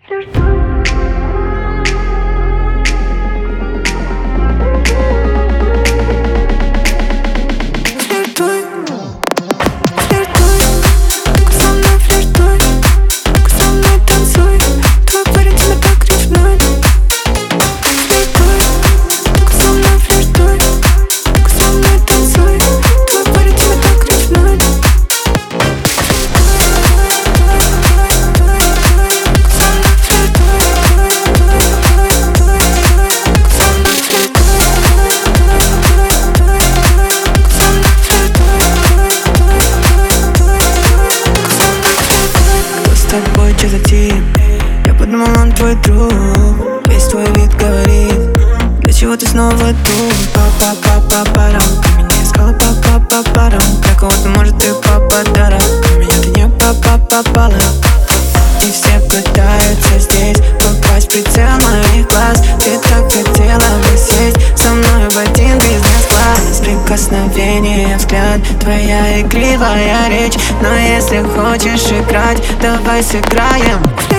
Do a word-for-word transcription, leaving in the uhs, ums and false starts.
Что за тип? Я подумал, он твой друг. Весь твой вид говорит: для чего ты снова тут? Па-па-па-па-парам. Ты меня искала па-па-па-парам. Для кого-то, может, ты папа-даром. Для меня ты не папа-попала. И все пытаются здесь попасть в прицел моих глаз. Ты так хотела бы сесть со мной в один бизнес-класс. Прикосновение, взгляд, твоя игривая речь. Но если хочешь играть, давай сыграем.